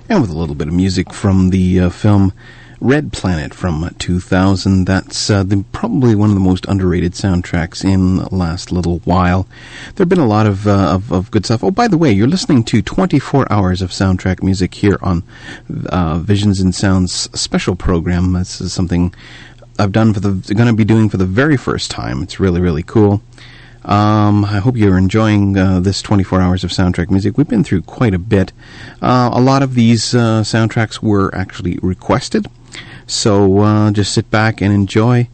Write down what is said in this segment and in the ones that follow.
and with a little bit of music from the film Red Planet from 2000. That's probably one of the most underrated soundtracks in the last little while. There have been a lot of good stuff. Oh, by the way, you're listening to 24 hours of soundtrack music here on Visions and Sound's special program. This is something I've going to be doing for the very first time. It's really, really cool. I hope you're enjoying this 24 hours of soundtrack music. We've been through quite a bit. A lot of these soundtracks were actually requested, so just sit back and enjoy.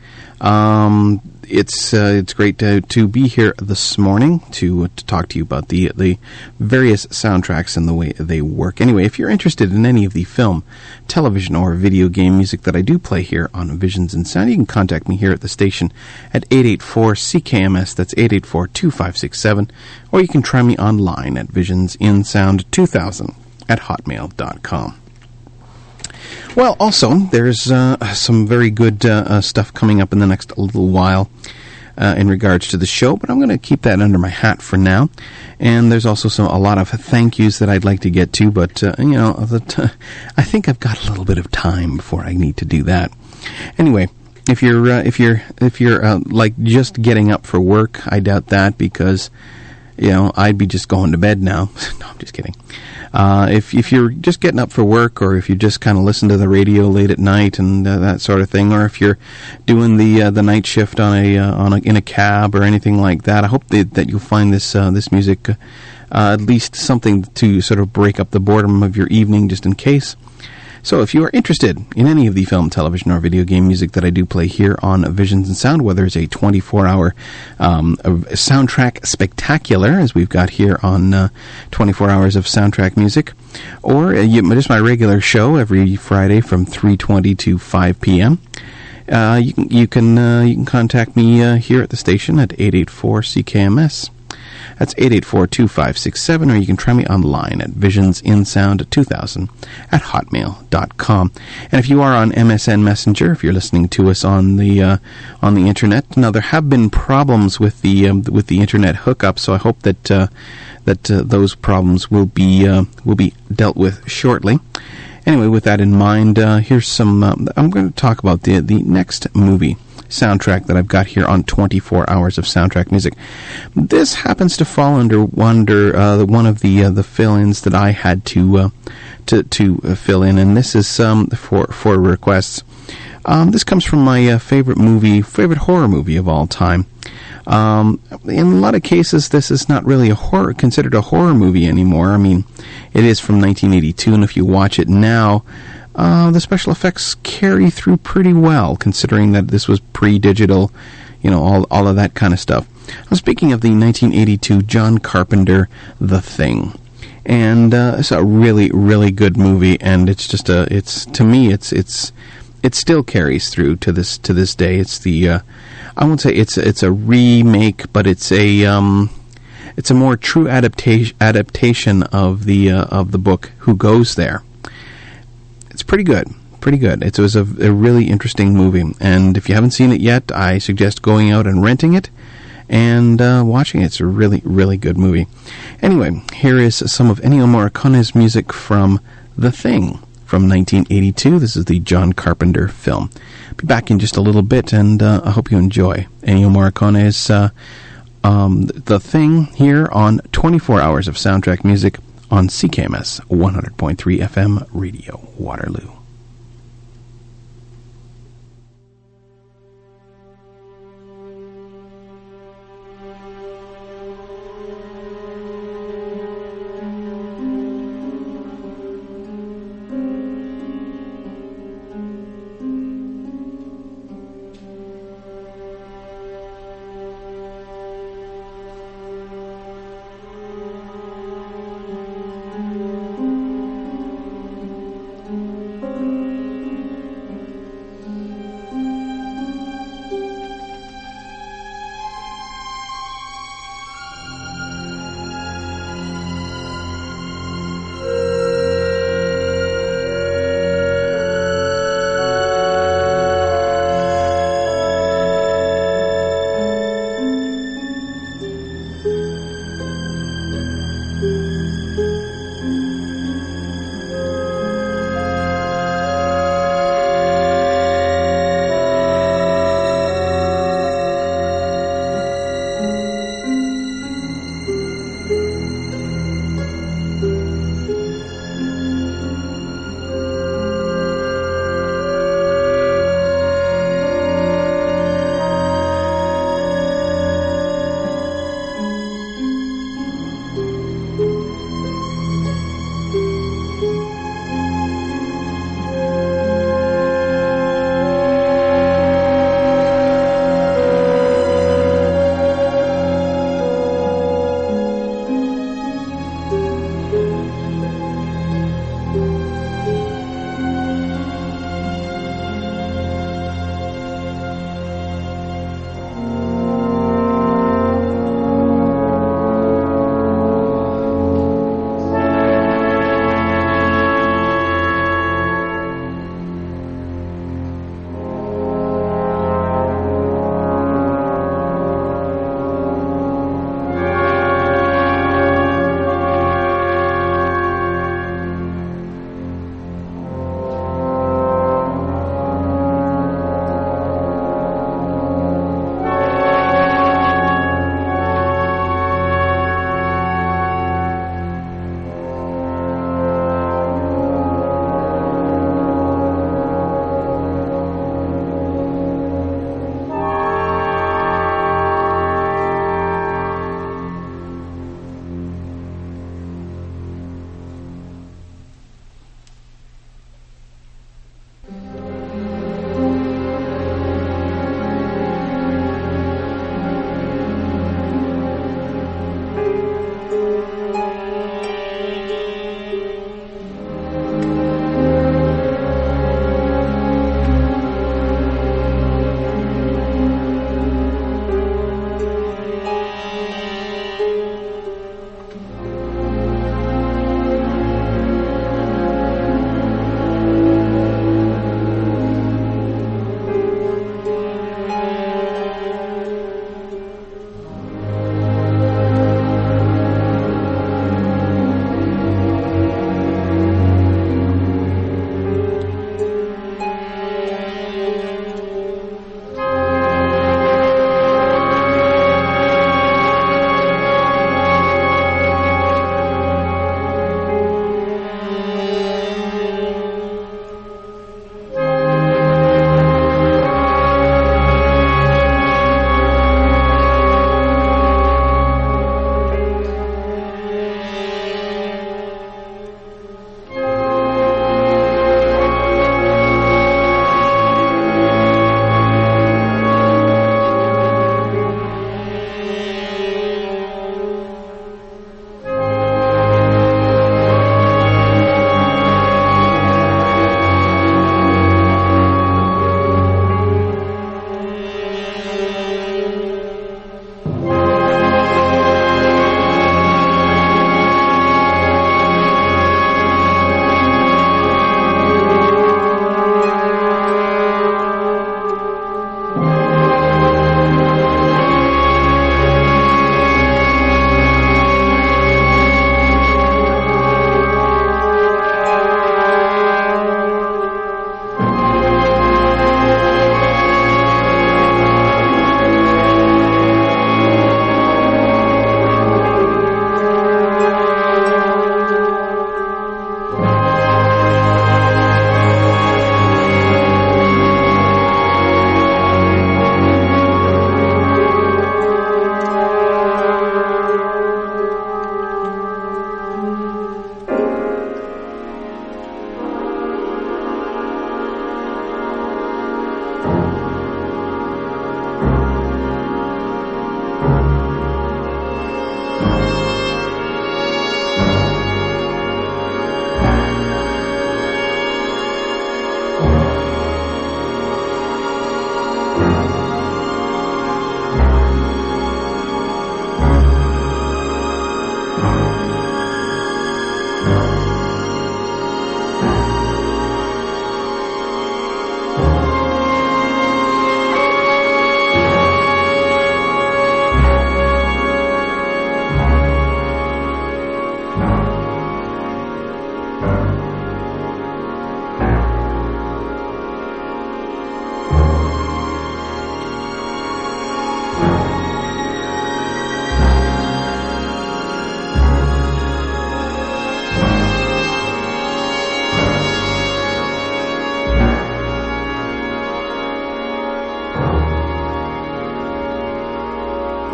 It's great to be here this morning to talk to you about the various soundtracks and the way they work. Anyway, if you're interested in any of the film, television, or video game music that I do play here on Visions and Sound, you can contact me here at the station at 884-CKMS, that's 884-2567, or you can try me online at visionsinsound2000 at hotmail.com. Well, also, there's some very good stuff coming up in the next little while in regards to the show, but I'm going to keep that under my hat for now. And there's also a lot of thank yous that I'd like to get to, but I think I've got a little bit of time before I need to do that. Anyway, if you're like just getting up for work, I doubt that, because I'd be just going to bed now. No, I'm just kidding. If you're just getting up for work, or if you just kind of listen to the radio late at night and that sort of thing, or if you're doing the night shift in a cab or anything like that, I hope that you'll find this music at least something to sort of break up the boredom of your evening, just in case. So if you are interested in any of the film, television, or video game music that I do play here on Visions and Sound, whether it's a 24-hour soundtrack spectacular, as we've got here on 24 Hours of Soundtrack Music, or just my regular show every Friday from 3:20 to 5 p.m., you can contact me here at the station at 884-CKMS. That's 884-2567, or you can try me online at visionsinsound2000 at hotmail.com. And if you are on MSN Messenger, if you're listening to us on the internet, now there have been problems with the internet hookup, so I hope that those problems will be dealt with shortly. Anyway, with that in mind, here's some. I'm going to talk about the next movie soundtrack that I've got here on 24 Hours of Soundtrack Music. This happens to fall under one of the fill-ins that I had to fill in, and this is for requests. This comes from my favorite horror movie of all time. In a lot of cases, this is not really considered a horror movie anymore. I mean, it is from 1982, and if you watch it now, the special effects carry through pretty well, considering that this was pre-digital, all of that kind of stuff. I'm speaking of the 1982 John Carpenter The Thing. And it's a really, really good movie, and it's just to me, it still carries through to this day. It's I won't say it's a remake, but it's a more true adaptation of the book Who Goes There. It's pretty good. It was a really interesting movie, and if you haven't seen it yet, I suggest going out and renting it and watching it. It's a really, really good movie. Anyway, here is some of Ennio Morricone's music from The Thing from 1982. This is the John Carpenter film. Be back in just a little bit, and I hope you enjoy Ennio Morricone's The Thing here on 24 Hours of Soundtrack Music on CKMS 100.3 FM Radio Waterloo.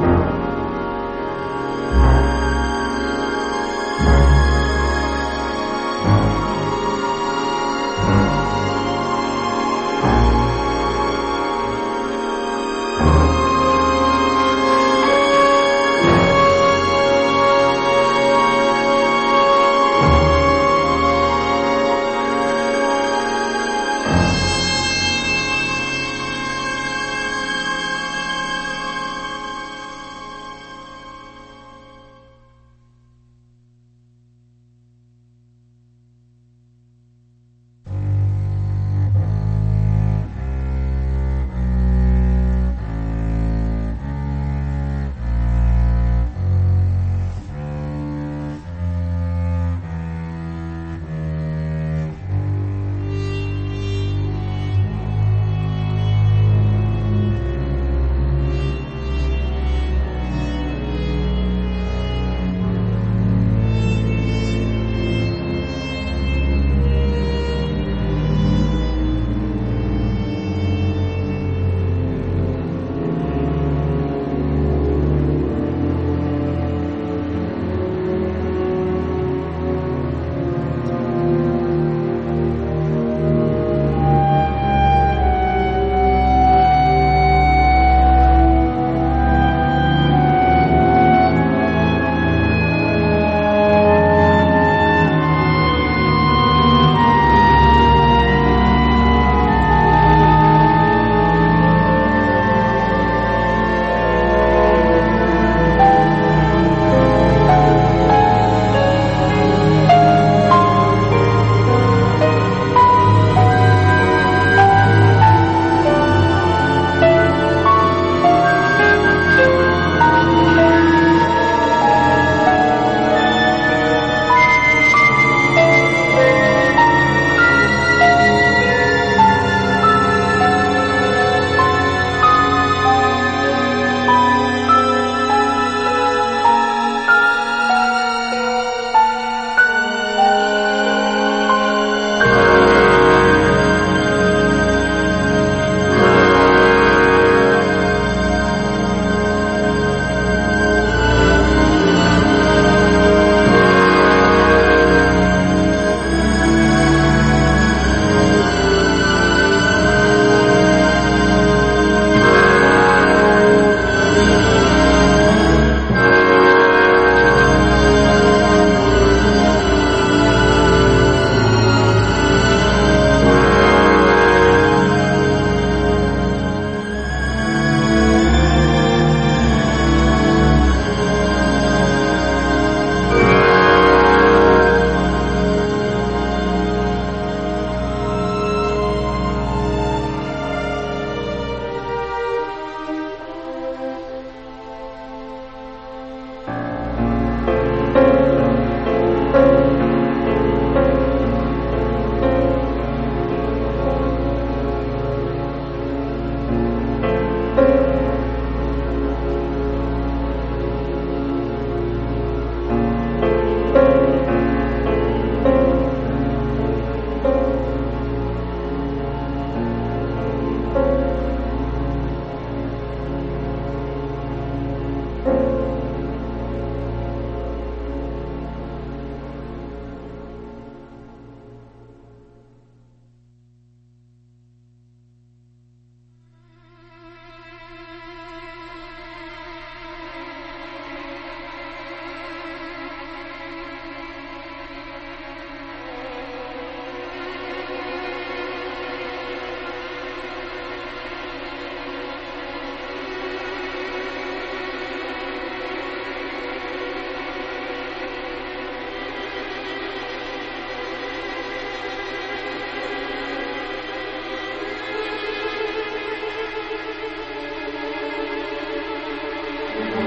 Thank you.